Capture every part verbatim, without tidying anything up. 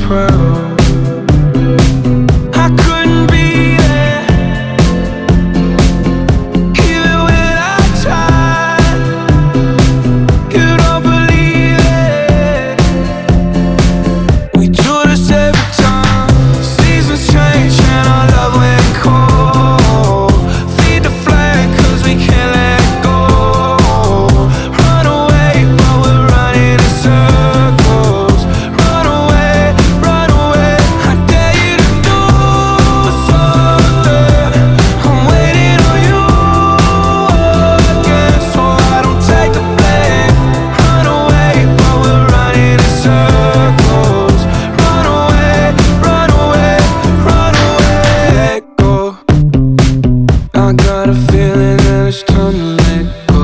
proud. I couldn't be there, even when I tried. You don't believe it. We do this every time. Seasons change and our love went cold. Feed the flame 'cause we can't let go. Run away while we're running in circles. Run away, run away. I dare you to do something. I'm waiting on you again, so I don't take the blame. Run away while we're running in circles. Run away, run away, run away. Let go. I got a feeling that it's time to let go.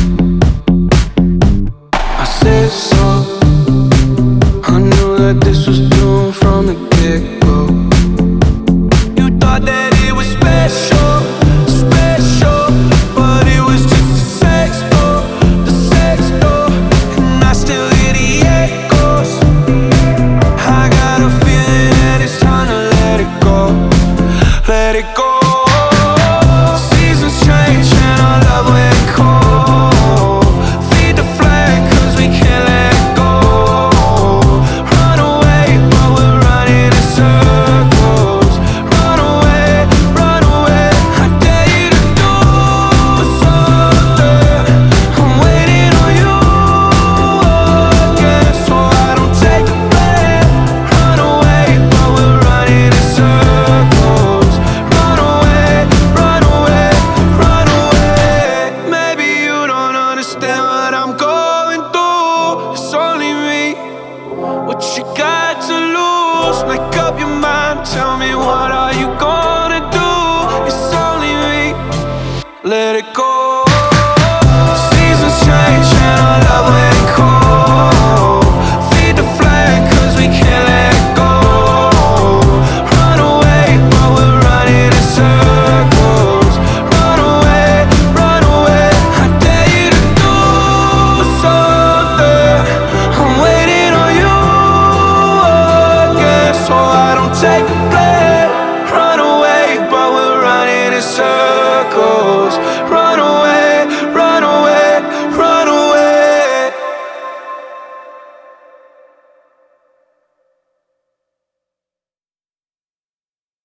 I said so. I knew that this was doomed from the get-go. You thought that it was special, special, but it was just a sex door, the sex door, and I still hear the echoes. I got a feeling that it's time to let it go, let it go. Seasons change and our love went cold. Feed the flame 'cause we can't let go. Run away while we're running in circles. Run away, run away. I dare you to do something. I'm waiting on you again, so I don't take the blame. Run away while we're running in circles. Run away, run away, run away. Maybe you don't understand what I'm going through. It's only me. What you got to lose? Make up your mind. Tell me, what are you gonna do? It's only me. Let it go. Seasons change and our love went cold. Feed the flame 'cause we can't let go. Run away while we're running in circles. Run away, run away. I dare you to do something. I'm waiting on you again, so I don't take the blame. Run away while we're running in circles.